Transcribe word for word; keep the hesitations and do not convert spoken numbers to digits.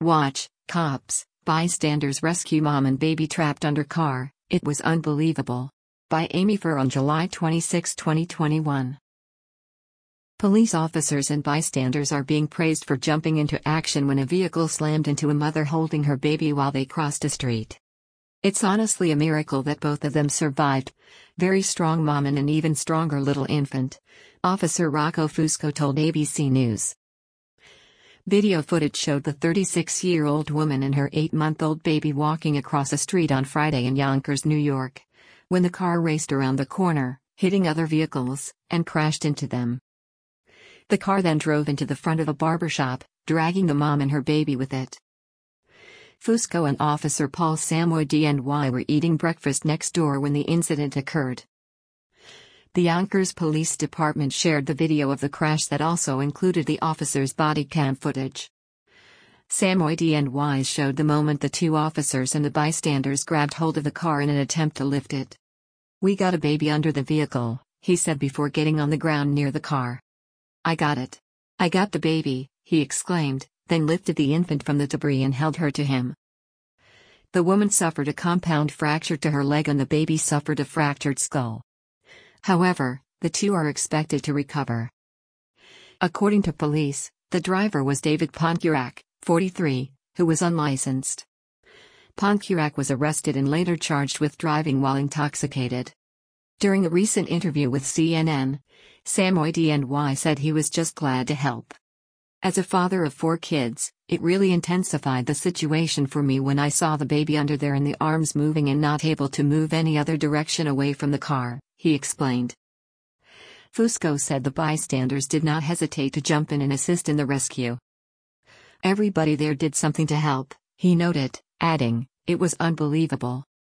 Watch, cops, bystanders rescue mom and baby trapped under car, it was unbelievable. By Amy Furr on July twenty-sixth, twenty twenty-one. Police officers and bystanders are being praised for jumping into action when a vehicle slammed into a mother holding her baby while they crossed a street. It's honestly a miracle that both of them survived. Very strong mom and an even stronger little infant, Officer Rocco Fusco told A B C News. Video footage showed the thirty-six-year-old woman and her eight-month-old baby walking across a street on Friday in Yonkers, New York, when the car raced around the corner, hitting other vehicles, and crashed into them. The car then drove into the front of a barbershop, dragging the mom and her baby with it. Fusco and Officer Paul Samoy D N Y were eating breakfast next door when the incident occurred. The Yonkers Police Department shared the video of the crash that also included the officer's body cam footage. Samoy D N Y showed the moment the two officers and the bystanders grabbed hold of the car in an attempt to lift it. "We got a baby under the vehicle," he said before getting on the ground near the car. "I got it. I got the baby," he exclaimed, then lifted the infant from the debris and held her to him. The woman suffered a compound fracture to her leg and the baby suffered a fractured skull. However, the two are expected to recover. According to police, the driver was David Poncurak, forty-three, who was unlicensed. Poncurak was arrested and later charged with driving while intoxicated. During a recent interview with C N N, Samoy D N Y said he was just glad to help. "As a father of four kids, it really intensified the situation for me when I saw the baby under there and the arms moving and not able to move any other direction away from the car," he explained. Fusco said the bystanders did not hesitate to jump in and assist in the rescue. "Everybody there did something to help," he noted, adding, "It was unbelievable.